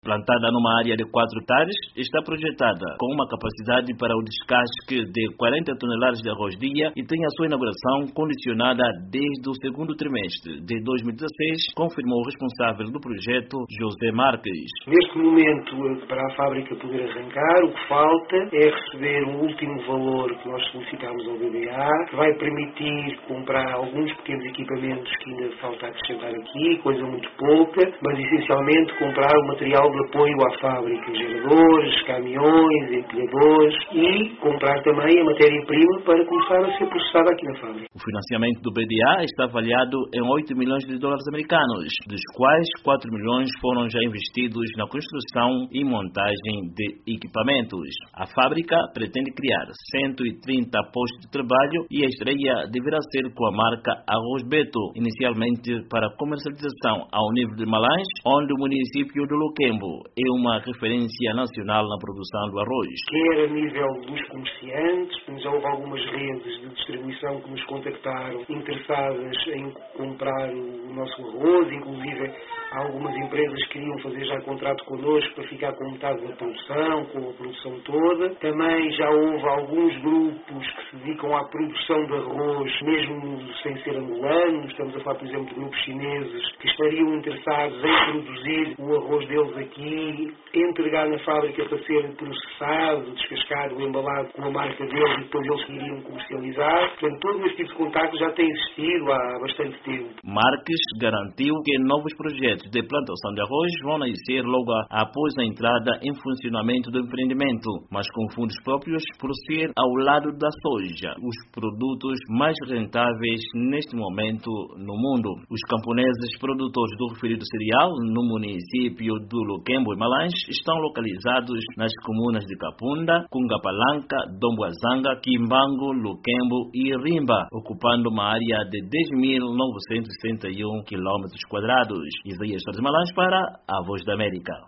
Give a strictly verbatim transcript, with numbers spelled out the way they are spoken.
Plantada numa área de quatro hectares, está projetada com uma capacidade para o descasque de quarenta toneladas de arroz dia e tem a sua inauguração condicionada desde o segundo trimestre de dois mil e dezesseis, confirmou o responsável do projeto, José Marques. Neste momento, para a fábrica poder arrancar, o que falta é receber um último valor que nós solicitamos ao B B A, que vai permitir comprar alguns pequenos equipamentos que ainda falta acrescentar aqui, coisa muito pouca, mas essencialmente comprar o material de apoio à fábrica, geradores, caminhões, empilhadores e comprar também a matéria-prima para começar a ser processada aqui na fábrica. O financiamento do B D A está avaliado em oito milhões de dólares americanos, dos quais quatro milhões foram já investidos na construção e montagem de equipamentos. A fábrica pretende criar cento e trinta postos de trabalho e a estreia deverá ser com a marca Arroz Beto, inicialmente para comercialização ao nível de Malães, onde o município de Luquembo é uma referência nacional na produção do arroz. Quer a nível dos comerciantes, já houve algumas redes de distribuição que nos contactaram interessadas em comprar o nosso arroz, inclusive algumas empresas queriam fazer já contrato connosco para ficar com metade da produção, com a produção toda. Também já houve alguns grupos que se dedicam à produção de arroz, mesmo sem ser angolanos. Estamos a falar, por exemplo, de grupos chineses que estariam interessados em produzir o arroz deles aqui, entregar na fábrica para ser processado, descascado, embalado com a marca deles e depois eles iriam comercializar. Portanto, todo este tipo de contacto já tem existido há bastante tempo. Marques garantiu que novos projetos de plantação de arroz vão nascer logo após a entrada em funcionamento do empreendimento, mas com fundos próprios por ser ao lado da soja, os produtos mais rentáveis neste momento no mundo. Os camponeses produtores do referido cereal no município do Luquembo e Malães estão localizados nas comunas de Capunda, Cungapalanca, Domboazanga, Quimbango, Luquembo e Rimba, ocupando uma área de dez mil novecentos e sessenta e um quilômetros quadrados. Isaías Torres Malães para a Voz da América.